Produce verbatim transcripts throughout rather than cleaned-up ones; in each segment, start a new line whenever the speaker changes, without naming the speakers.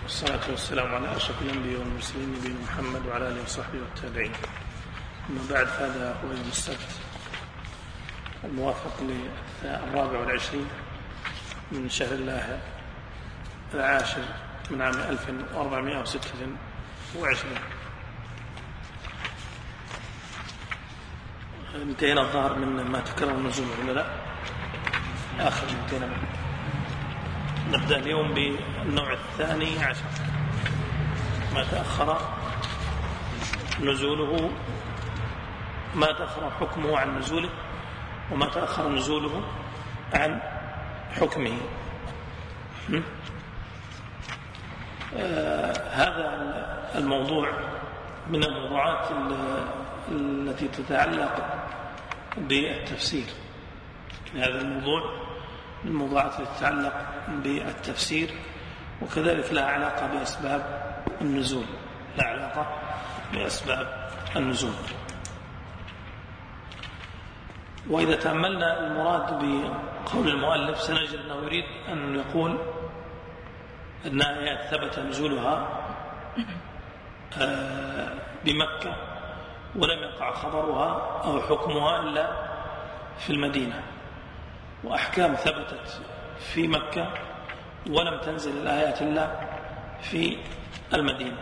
والصلاة والسلام على أشرف الأنبياء والمرسلين نبينا محمد وعلى آله وصحبه والتابعين. أما بعد، هذا هو يوم السبت الموافق للرابع والعشرين من شهر الله العاشر من عام ألف وأربعمائة وستة وعشرين. انتهينا الظاهر من ما تكرر النزول ولا لا؟ آخر انتهينا منه. نبدأ اليوم بالنوع الثاني عشر، ما تأخر نزوله، ما تأخر حكمه عن نزوله، وما تأخر نزوله عن حكمه. آه هذا الموضوع من الموضوعات التي تتعلق بالتفسير. هذا الموضوع من الموضوعات التي تتعلق بالتفسير، وكذلك لها علاقة بأسباب النزول، لها علاقة بأسباب النزول. وإذا تأملنا المراد بقول المؤلف سنجد أنه يريد أن يقول أن آيات ثبت نزولها بمكة ولم يقع خبرها أو حكمها إلا في المدينة، وأحكام ثبتت في مكة ولم تنزل الآيات إلا في المدينة.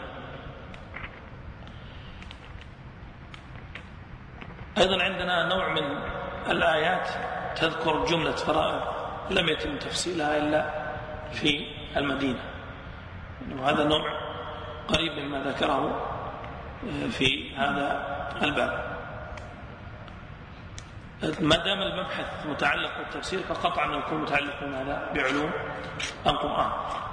أيضا عندنا نوع من الآيات تذكر جملة فرائض لم يتم تفصيلها إلا في المدينة، وهذا نوع قريب مما ذكره في هذا الباب. ما دام المبحث متعلق بالتفسير فقطعا أنه يكون متعلق بماذا؟ بعلوم القرآن.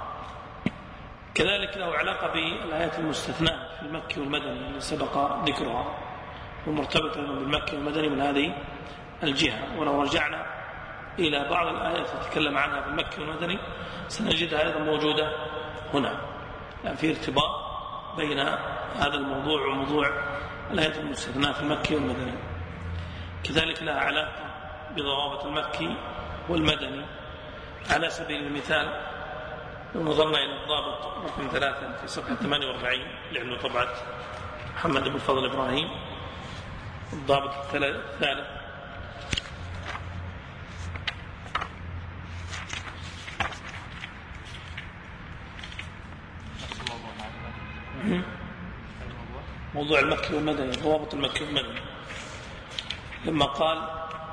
كذلك له علاقة بالآيات المستثناة في المكي والمدني اللي سبق ذكرها، ومرتبطة بالمكي والمدني من هذه الجهة. ولو رجعنا إلى بعض الآيات تتكلم عنها في المكي والمدني سنجدها أيضا موجودة هنا، يعني في ارتباط بين هذا الموضوع وموضوع الآيات المستثناة في المكي والمدني. كذلك لها علاقة بضوابط المكي والمدني. على سبيل المثال لو نظرنا إلى الضابط رقم ثلاثة في صفحة ثمانية وأربعين لأنه طبعة محمد بن فضل إبراهيم، الضابط الثالث موضوع المكي والمدني، ضوابط المكي والمدني، لما قال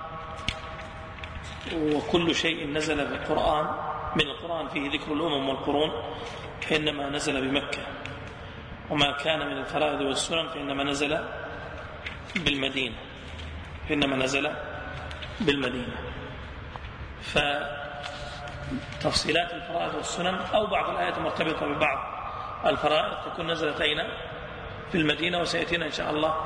وكل شيء نزل في القرآن من القرآن فيه ذكر الأمم والقرون فإنما نزل بمكة، وما كان من الفرائض والسنن فإنما نزل بالمدينة فإنما نزل بالمدينة. فتفصيلات الفرائض والسنن أو بعض الآيات المرتبطة ببعض الفرائض تكون نزلت أين؟ في المدينة. وسيأتينا إن شاء الله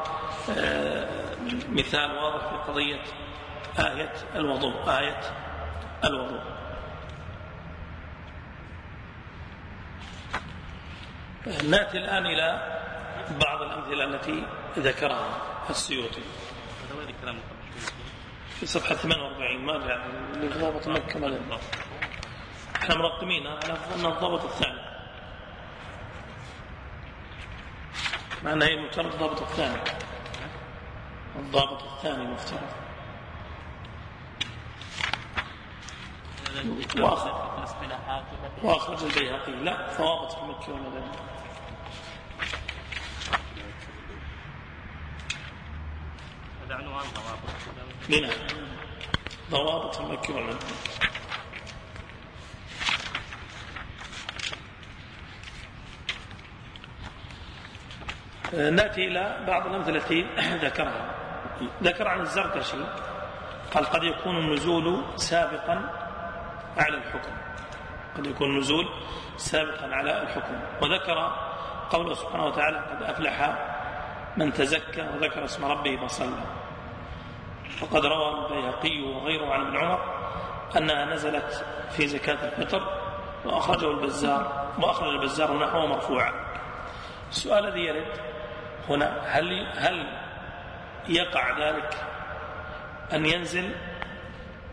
مثال واضح في قضية آية الوضوء آية الوضوء. نأتي الآن إلى بعض الأمثلة التي ذكرها السيوطي في صفحة ثمانية وأربعين. ما أدري اللي ضابط مكة مدني، احنا مرقمين على أن الضابط الثاني، مع أنه هي مفترض الضابط الثاني، الضابط الثاني مفترض. وأخرج البيهقي لا ضوابط في مكة والمدني. هذا عنوان ضوابط هنا، ضوابط في مكة والمدني. نأتي إلى بعض الأمثلة التي ذكرها. ذكر عن الزركشي قال قد يكون النزول سابقا على الحكم، قد يكون النزول سابقا على الحكم. وذكر قوله سبحانه وتعالى قد أفلح من تزكى وذكر اسم ربه فصلى. فقد روى البيهقي وغيره عن ابن عمر أنها نزلت في زكاة الفطر، وأخرجه البزار وأخرج البزار نحوه مرفوعا. السؤال الذي يرد هنا هل هل يقع ذلك أن ينزل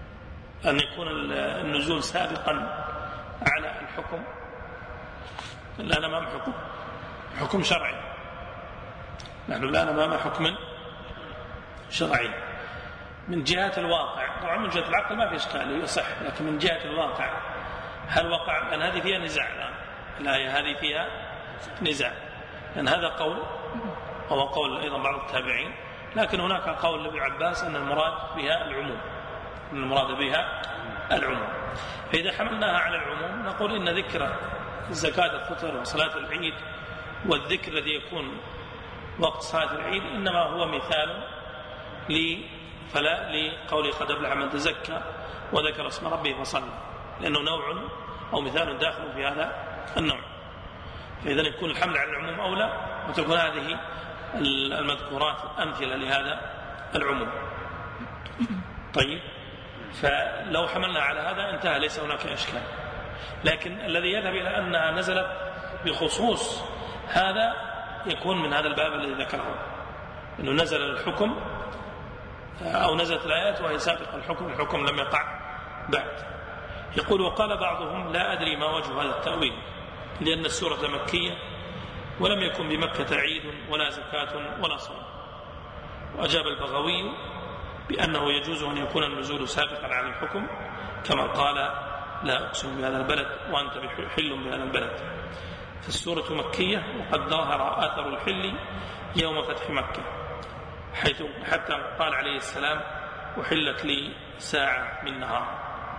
أن يكون النزول سابقا على الحكم الآن أمام حكم حكم شرعي، نحن الآن أمام حكم شرعي من جهة الواقع. طبعا من جهة العقل ما في إشكال يصح، لكن من جهة الواقع هل وقع؟ لأن هذه فيها نزاع الآن، الآية هذه فيها نزاع، لأن هذا قول وهو قول أيضا بعض التابعين، لكن هناك قول لابن عباس أن المراد بها العموم، أن المراد بها العموم. فإذا حملناها على العموم نقول إن ذكر زكاة الفطر وصلاة العيد والذكر الذي يكون وقت صلاة العيد إنما هو مثال فلا لقوله قد أفلح من تزكى وذكر اسم ربه فصلى، لأنه نوع أو مثال داخل في هذا النوع. فإذا يكون الحمل على العموم أولى، وتكون هذه المذكورات أمثلة لهذا العموم. طيب، فلو حملنا على هذا انتهى، ليس هناك إشكال. لكن الذي يذهب إلى أنها نزلت بخصوص هذا يكون من هذا الباب الذي ذكره، أنه نزل الحكم أو نزلت الآيات وهي سابقة الحكم، الحكم لم يقع بعد. يقول وقال بعضهم لا أدري ما وجه هذا التأويل، لأن السورة مكية ولم يكن بمكة عيد ولا زكاة ولا صلاة. وأجاب البغوي بأنه يجوز أن يكون النزول سابقا على الحكم، كما قال لا أقسم بهذا البلد وأنت حل بهذا البلد، فالسورة مكية وقد ظاهر آثر الحل يوم فتح مكة، حيث حتى قال عليه السلام أحلت لي ساعة من نهار.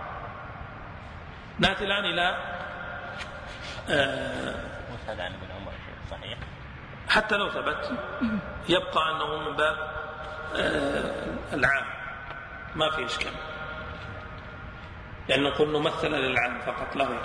نأتي الآن إلى حتى لو ثبت يبقى أنه من باب العام، ما في إشكال، لأنه نقول نمثل للعام فقط لا غير،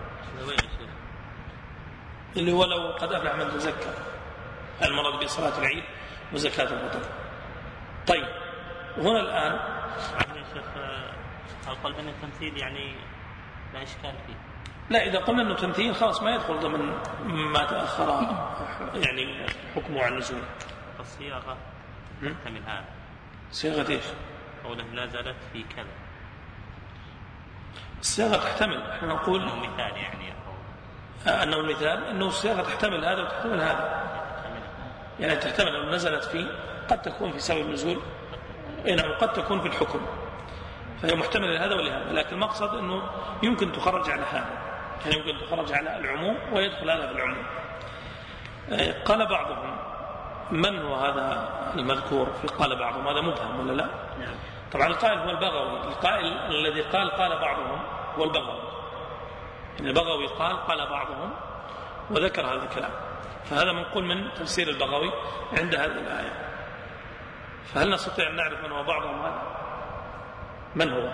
اللي هو لو قد أفلح من تزكى، المرض بصلاة العيد وزكاة الفطر. طيب، هنا الآن
يا شيخ أقول أن التمثيل يعني لا إشكال فيه.
لا، إذا قلنا أنه تمثيل خلاص ما يدخل ضمن ما تأخر يعني حكمه عن نزول.
الصياغة تحتمل هذا.
صياغة إيش؟
قوله لا زالت في كذا.
الصياغة تحتمل، احنا نقول
أنه مثال يعني
أنه المثال أنه الصياغة تحتمل هذا وتحتمل هذا، يعني تحتمل أنه نزلت فيه، قد تكون في سبب النزول إنه قد تكون في الحكم، فهي محتمل لهذا ولهذا، لكن المقصد أنه يمكن تخرج على هذا، يعني يمكن تخرج على العموم ويدخل هذا في العموم. قال بعضهم من هو هذا المذكور في قال بعضهم؟ هذا مبهم ولا لا؟ طبعا القائل هو البغوي، القائل الذي قال قال بعضهم هو البغوي، يعني البغوي قال قال بعضهم وذكر هذا الكلام، فهذا منقول من تفسير البغوي عند هذه الآية. فهل نستطيع أن نعرف من هو بعضهم هذا؟ من هو؟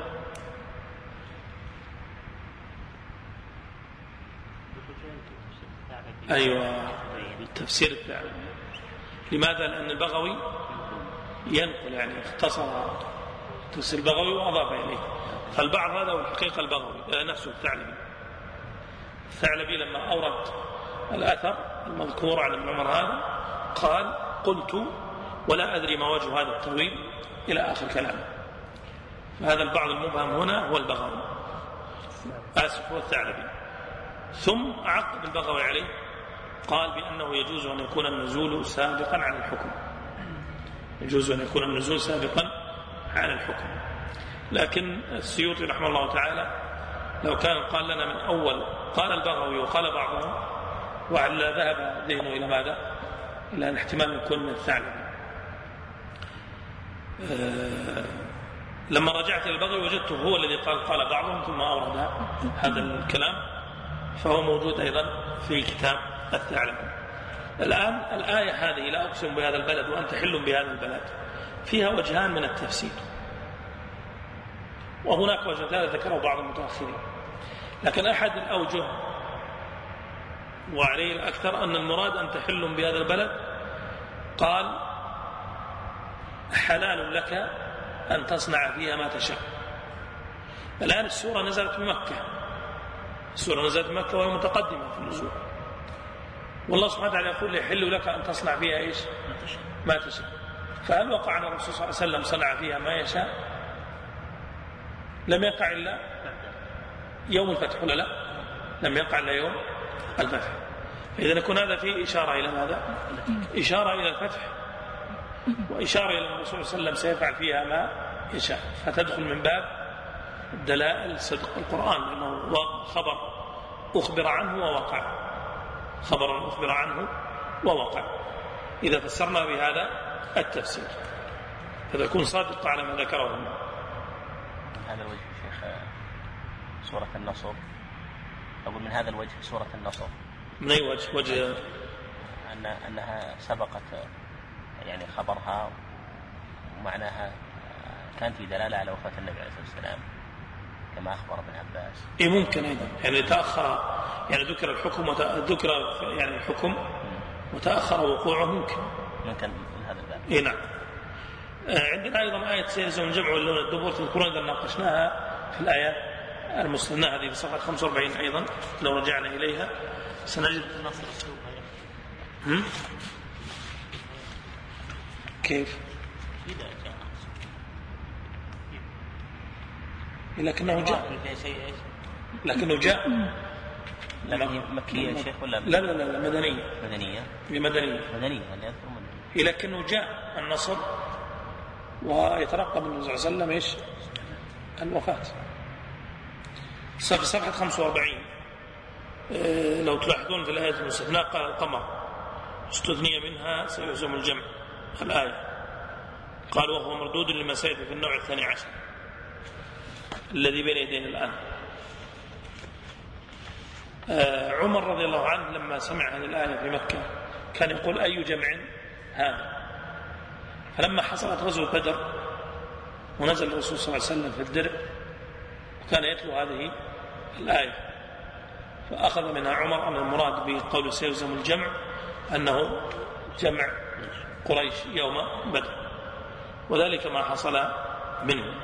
أيوة، تفسير الثعلبي. لماذا؟ لأن البغوي ينقل، يعني اختصر تفسير البغوي وأضاف إليه، فالبعض هذا هو الحقيقة البغوي نفسه الثعلبي. الثعلبي لما أورد الأثر المذكور عن ابن عمر هذا قال قلت ولا أدري ما وجه هذا التأويل إلى آخر كلامه. فهذا البعض المبهم هنا هو البغوي، آسف هو الثعلبي. ثم عقب البغوي عليه قال بأنه يجوز أن يكون النزول سابقا على الحكم، يجوز أن يكون النزول سابقا على الحكم. لكن السيوطي رحمه الله تعالى لو كان قال لنا من أول قال البغوي وقال بعضهم، وعلى ذهب ذهنه إلى ماذا؟ إلى أن احتمال يكون من الثعلبي. أه لما رجعت إلى البغوي وجدته هو الذي قال قال بعضهم ثم أورد هذا الكلام، فهو موجود أيضا في كتاب الثعلبي. الآن الآية هذه لا أقسم بهذا البلد وأنت حل بهذا البلد فيها وجهان من التفسير، وهناك وجه ثالث ذكره بعض المتأخرين، لكن أحد الأوجه وعليه الأكثر أن المراد أن تحل بهذا البلد، قال حلال لك أن تصنع فيها ما تشاء. الآن السورة نزلت بمكة، السورة نزلت بمكة وهي متقدمة في النزول، والله سبحانه وتعالى يقول يحل لك أن تصنع فيها إيش؟ ما تشاء. فهل وقع أن الرسول صلى الله عليه وسلم صنع فيها ما يشاء؟ لم يقع إلا يوم الفتح ولا لا؟ لم يقع إلا يوم الفتح. إذا يكون هذا فيه إشارة إلى ماذا؟ إشارة إلى الفتح، وإشارة إلى الرسول صلى الله عليه وسلم سيفعل فيها ما يشاء، فتدخل من باب دلائل صدق القرآن، لأنه خبر أخبر عنه ووقع، خبر أخبر عنه ووقع. إذا فسرنا بهذا التفسير فيكون صادق على ما ذكره.
من هذا الوجه شيخ سورة النصر، أقول من هذا الوجه سورة النصر
من أي وجه؟ وجه
أن أنها سبقت يعني خبرها ومعناها كان في دلالة على وفاة النبي عليه الصلاة والسلام كما أخبر ابن عباس.
إيه ممكن أيضا يعني تأخر، يعني ذكر الحكم وذكر يعني الحكم وتأخر وقوعه ممكن
ممكن من هذا الباب.
إيه نعم. عندنا أيضا آية سيلزم الجمع واللون الدبر تذكرون إذا ناقشناها في الآيات المستثناة هذه في صفحة خمسة وأربعين أيضا لو رجعنا إليها سنجد
النصر أسلوبها.
هم؟ كيف؟
إذا جاء
لكنه جاء لكنه جاء
لكن مكية يا شيخ ولا
لا لا لا مدنية
مدنية
بمدنية
مدنية اللي أذكر مدنية.
لكنه جاء النصر ويترقب النبي صلى الله عليه وسلم إيش الوفاة. في صفحة خمسة وأربعين لو تلاحظون في الآية المستثناء قال القمر استثني منها سيهزم الجمع الآية، قال وهو مردود لما سيأتي في النوع الثاني عشر الذي بين يدينا الآن. عمر رضي الله عنه لما سمع هذه الآية في مكة كان يقول أي جمع هذا، فلما حصلت غزوة بدر ونزل الرسول صلى الله عليه وسلم في الدرع وكان يتلو هذه الآية، فأخذ منها عمر أن المراد بقول سيهزم الجمع أنه جمع قريش يوم بدر، وذلك ما حصل منه.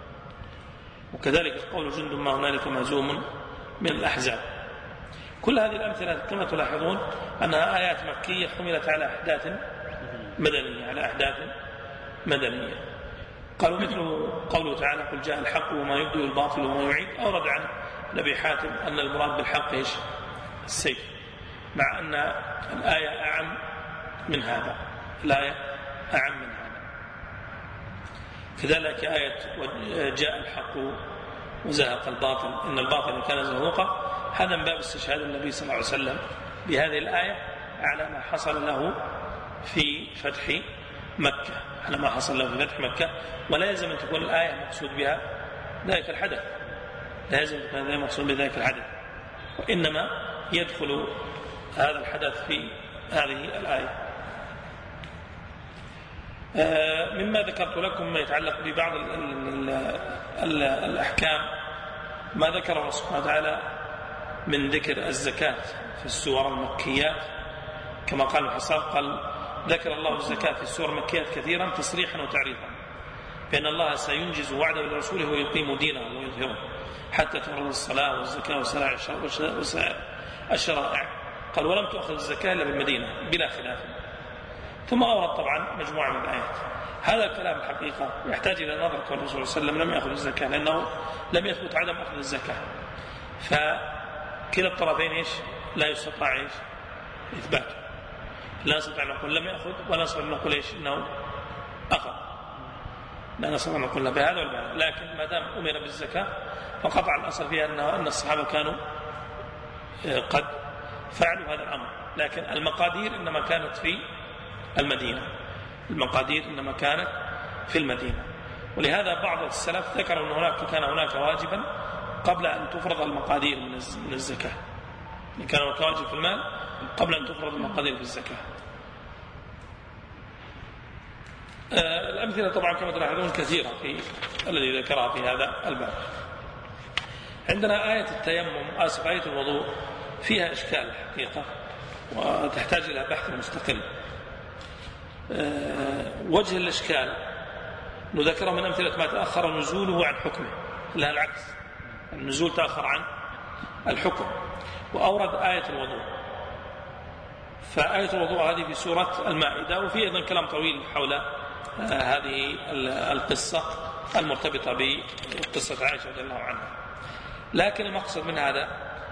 وكذلك قول جند ما هنالك مهزوم من الأحزاب. كل هذه الأمثلة كما تلاحظون أنها آيات مكية حملت على أحداث مدنية على أحداث مدنية. قالوا مثل قوله تعالى قل جاء الحق وما يبدو الباطل وما يعيد، أورد عن نبي حاتم أن المراد بالحق إيش؟ السيف، مع أن الآية أعم من هذا، الآية أعم من هذا. كذلك آية جاء الحق وزهق الباطل إن الباطل كان زهوقا، هذا من باب استشهاد النبي صلى الله عليه وسلم بهذه الآية على ما حصل له في فتح مكة، على ما حصل له في فتح مكة. ولا يلزم أن تكون الآية مقصود بها ذلك الحدث، لا يلزم أن تكون الآية مقصود بذلك الحدث، وإنما يدخل هذا الحدث في هذه الآية. مما ذكرت لكم ما يتعلق ببعض ال ال ال الأحكام ما ذكره الله سبحانه وتعالى من ذكر الزكاة في السور المكيات، كما قال الحصار قال ذكر الله الزكاة في السور المكيات كثيرا تصريحا وتعريفا بأن الله سينجز وعده لرسوله ويقيم دينه ويظهره حتى تفرض الصلاة والزكاة وسائر الشرائع. قال ولم تأخذ الزكاة إلا بالمدينة بلا خلاف. ثم أورد طبعا مجموعة من الآيات. هذا الكلام الحقيقة يحتاج إلى نظر، كون الرسول صلى الله عليه وسلم لم يأخذ الزكاة لأنه لم يثبت عدم أخذ الزكاة، فكلا الطرفين إيش لا يستطاع إيش إثباته، لا نستطيع أن نقول لم يأخذ ولا نستطيع أن نقول إيش إنه أخذ، لا نستطيع أن نقول بهذا ولا بهذا. لكن ما دام أمر بالزكاة فقطع الأصل فيها أن أن الصحابة كانوا قد فعلوا هذا الأمر، لكن المقادير إنما كانت في المدينة، المقادير إنما كانت في المدينة. ولهذا بعض السلف ذكروا أن هناك كان هناك واجبا قبل أن تفرض المقادير من الزكاة، كان هناك واجب في المال قبل أن تفرض المقادير في الزكاة. آه الأمثلة طبعا كما تلاحظون كثيرة في الذي ذكرها في هذا الباب. عندنا آية التيمم آسف آية الوضوء فيها إشكال حقيقة وتحتاج إلى بحث مستقل. أه وجه الإشكال نذكره من أمثلة ما تأخر نزوله عن حكمه، لا العكس، النزول تأخر عن الحكم. وأورد آية الوضوء، فآية الوضوء هذه في سورة المائدة، وفي أيضا كلام طويل حول أه هذه القصة المرتبطة بقصة عائشة رضي الله عنها. لكن المقصد من هذا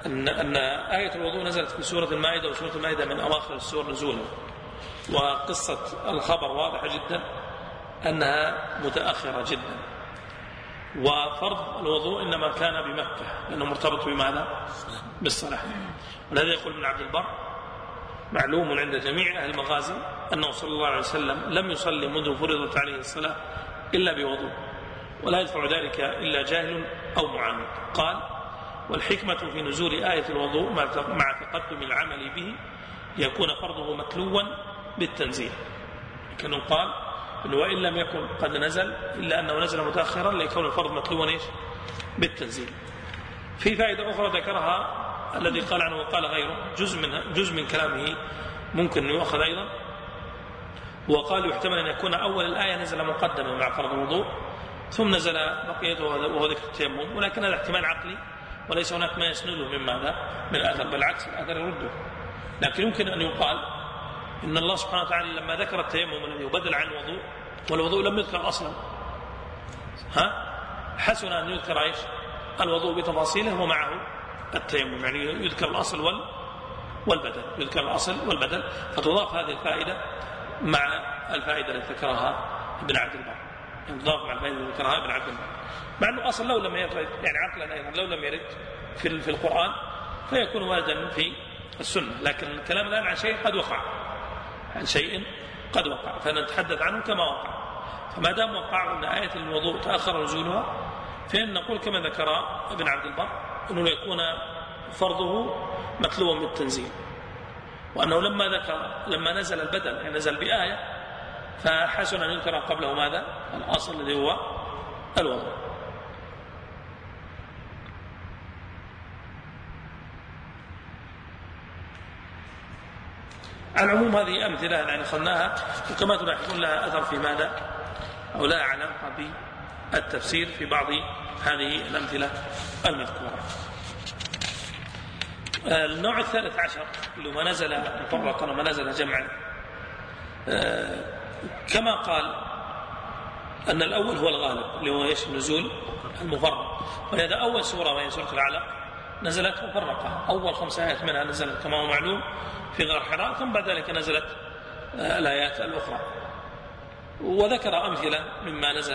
أن, أن آية الوضوء نزلت في سورة المائدة، وسورة المائدة من أواخر السور نزولا، وقصة الخبر واضحة جدا أنها متأخرة جدا. وفرض الوضوء إنما كان بمكة لأنه مرتبط بماذا؟ بالصلاة. ولهذا يقول ابن عبد البر: معلوم عند جميع أهل المغازي أنه صلى الله عليه وسلم لم يصلي منذ فرضت عليه الصلاة إلا بوضوء، ولا يدفع ذلك إلا جاهل أو معاند. قال: والحكمة في نزول آية الوضوء مع تقدم العمل به يكون فرضه متلوا بالتنزيل. كانوا قال إنه وإن لم يكن قد نزل إلا أنه نزل متأخرا ليكون الفرض متلوا إيش؟ بالتنزيل. في فائدة أخرى ذكرها الذي قال عنه وقال غيره، جزء من, جزء من كلامه ممكن أن يؤخذ أيضا، وقال يحتمل أن يكون أول الآية نزل مقدما مع فرض الوضوء ثم نزل بقيته وهو ذكر التيمم، ولكن هذا احتمال عقلي وليس هناك ما يسنده من ماذا؟ من الأثر، بالعكس الأثر يرده. لكن يمكن أن يقال إن الله سبحانه وتعالى لما ذكر التيمم الذي يبدل عن الوضوء والوضوء لم يذكر أصلا، ها حسن أن يذكر إيش؟ الوضوء بتفاصيله ومعه التيمم، يعني يذكر الأصل وال والبدل، يذكر الأصل والبدل، فتضاف هذه الفائدة مع الفائدة التي ذكرها ابن عبد البر، تضاف مع الفائدة التي ذكرها ابن عبد البر، مع أنه أصل لو لم يرد، يعني عقلا أيضا لو لم يرد في في القرآن فيكون واردا في السنة، لكن الكلام الآن عن شيء قد وقع، عن شيء قد وقع، فنتحدث عنه كما وقع. فما دام وقع أن آية الوضوء تأخر نزولها فإن نقول كما ذكر ابن عبد البر أنه يكون فرضه متلوا بالتنزيل، وأنه لما ذكر لما نزل البدل يعني نزل بآية فحسن أن يذكر قبله ماذا؟ الأصل الذي هو الوضوء. على العموم هذه أمثلة يعني أخذناها، وكما تلاحظون لها أثر في ماذا؟ أو لها علاقة بالتفسير في بعض هذه الأمثلة المذكورة. النوع الثالث عشر اللي ما نزل مفرقا وما نزل جمعا، كما قال أن الأول هو الغالب اللي هو إيش؟ نزول المفرق، ولهذا أول سورة وهي سورة العلق نزلت مفرقة، أول خمس آيات منها نزلت كما هو معلوم في غار حراء، ثم بعد ذلك نزلت الآيات الأخرى، وذكر أمثلة مما نزل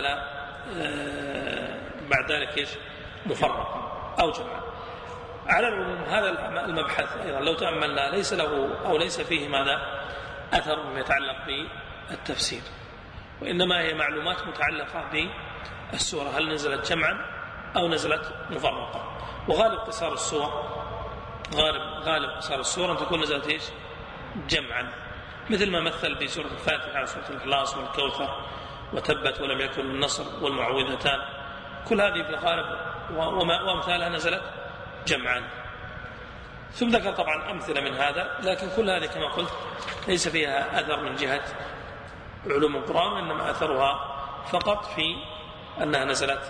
بعد ذلك إيش؟ مفرقا أو جمعا. على العموم هذا المبحث أيضا لو تأملنا ليس له أو ليس فيه ماذا؟ أثر مما يتعلق بالتفسير، وإنما هي معلومات متعلقة بالسورة، هل نزلت جمعا أو نزلت مفرقا. وغالب قصار السور غالب غالب قصار السور أن تكون نزلت إيش؟ جمعا، مثل ما مثل بسورة الفاتحة وسورة الإخلاص والكوثر وتبت ولم يكن النصر والمعوذتان، كل هذه في الغالب وأمثالها نزلت جمعا. ثم ذكر طبعا أمثلة من هذا، لكن كل هذه كما قلت ليس فيها أثر من جهة علوم القرآن، إنما أثرها فقط في أنها نزلت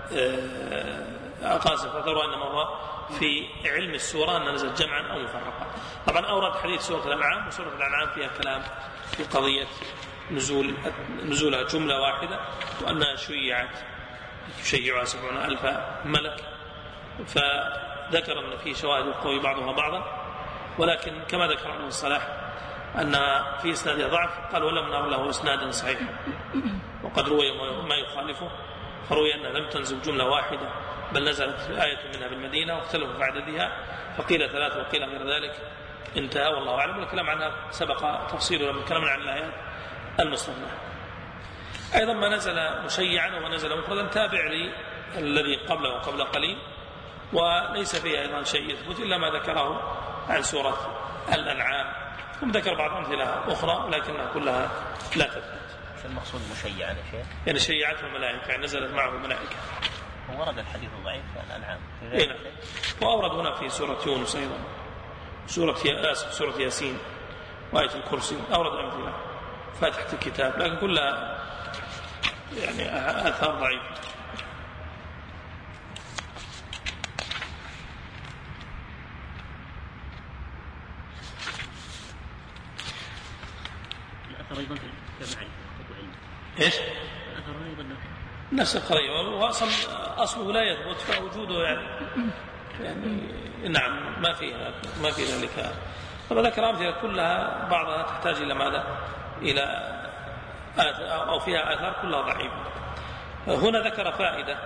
أقاسف، أثرها إنما هو في علم السورة أنها نزلت جمعا أو مفرقا. طبعا أورد حديث سورة الأنعام، وسورة الأنعام فيها كلام في قضية نزول نزولها جملة واحدة، وأنها شيعت تشيعها سبعون ألف ملك، فذكر أن في شواهد يقوي بعضها بعضا، ولكن كما ذكر ابن الصلاح أن في إسنادها ضعف، قال ولم نر له إسنادا صحيحا، وقد روي ما يخالفه، فروي أنها لم تنزل جملة واحدة بل نزلت آية منها بالمدينة واختلفوا في عددها، فقيل ثلاثة وقيل غير ذلك، انتهى والله أعلم. والكلام عنها سبق تفصيله لما كلامنا عن الآيات المستثناة. أيضا ما نزل مشيعا ونزل مفردا تابع للذي قبله وقبل قليل، وليس فيه أيضا شيء يثبت إلا ما ذكره عن سورة الأنعام، ثم ذكر بعض أمثلة أخرى ولكنها كلها لا تثبت.
المقصود مشيعا يا شيخ؟
يعني شيعته الملائكة، يعني نزلت معه الملائكة.
ورد الحديث الضعيف في الأنعام
هنا، وأورد هنا في سورة يونس أيضا، سورة ياسين، سورة ياسين وآية الكرسي، أورد أمثلة فاتحة الكتاب، لكن كلها يعني آثار ضعيفة.
الأثر أيضا كمعرفة وعلم.
إيش؟
الأثر أيضا
نفس القضية، وأصل أصله لا يثبت، فوجوده يعني يعني نعم ما فيها ما في ذلك. طبعا ذكر أمثلة كلها بعضها تحتاج إلى ماذا؟ إلى أو فيها آثار كلها ضعيفة. هنا ذكر فائدة،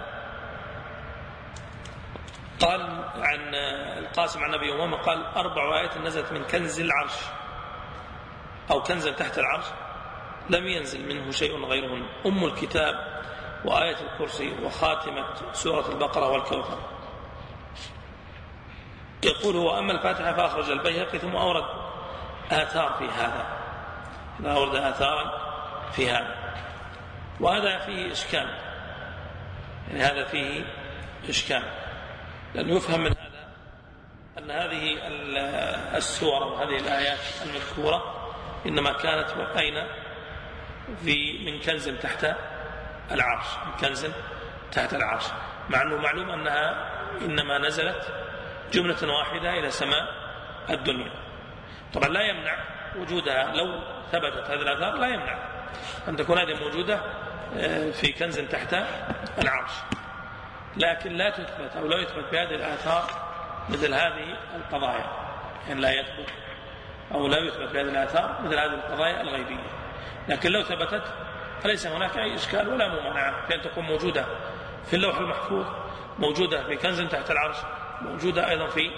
قال عن القاسم عن أبي أمامة قال أربع آيات نزلت من كنز العرش أو كنزا تحت العرش لم ينزل منه شيء غيرهن: أم الكتاب وآية الكرسي وخاتمة سورة البقرة والكوثر. يقول هو أما الفاتحة فأخرج البيهقي ثم أورد آثار في هذا، أورد آثارا في هذا، وهذا فيه إشكال، يعني هذا فيه إشكال، لأنه يفهم من هذا أن هذه السور وهذه الآيات المذكورة إنما كانت أين؟ في من كنز تحت العرش، من كنز تحت العرش، مع أنه معلوم أنها إنما نزلت جملة واحدة إلى سماء الدنيا. طبعا لا يمنع وجودها، لو ثبتت هذه الآثار لا يمنع أن تكون هذه موجودة في كنز تحت العرش، لكن لا تثبت أو لا يثبت بهذه الآثار مثل هذه القضايا، يعني لا يثبت أو لا يثبت بهذه الآثار مثل هذه القضايا الغيبية. لكن لو ثبتت فليس هناك أي إشكال ولا ممانعة في أن تكون موجودة في اللوح المحفوظ، موجودة في كنز تحت العرش، موجودة أيضا في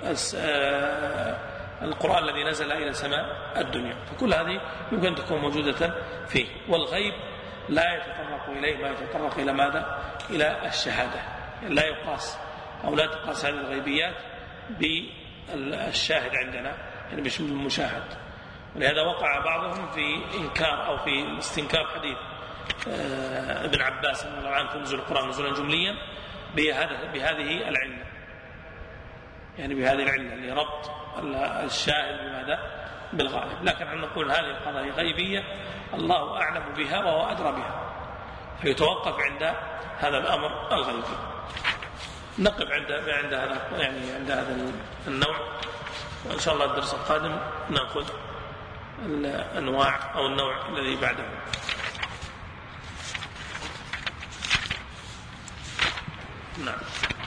القرآن الذي نزل إلى سماء الدنيا، فكل هذه يمكن أن تكون موجودة فيه. والغيب لا يتطرق إليه ما يتطرق إلى ماذا؟ إلى الشهادة، يعني لا يقاس أو لا تقاس هذه الغيبيات بالشاهد عندنا، يعني مش بالمشاهد. ولهذا وقع بعضهم في إنكار أو في استنكار حديث ابن عباس رضي الله عنه في نزول القرآن نزولا جمليا بهذه العلة، يعني بهذه العلة لربط الشاهد بماذا؟ بالغالب. لكن عندما نقول هذه القضايا غيبية الله أعلم بها وهو أدرى بها، فيتوقف عند هذا الأمر الغيبي. نقف عند عند هذا يعني عند هذا النوع، وإن شاء الله الدرس القادم نأخذ الأنواع أو النوع الذي بعده. نعم.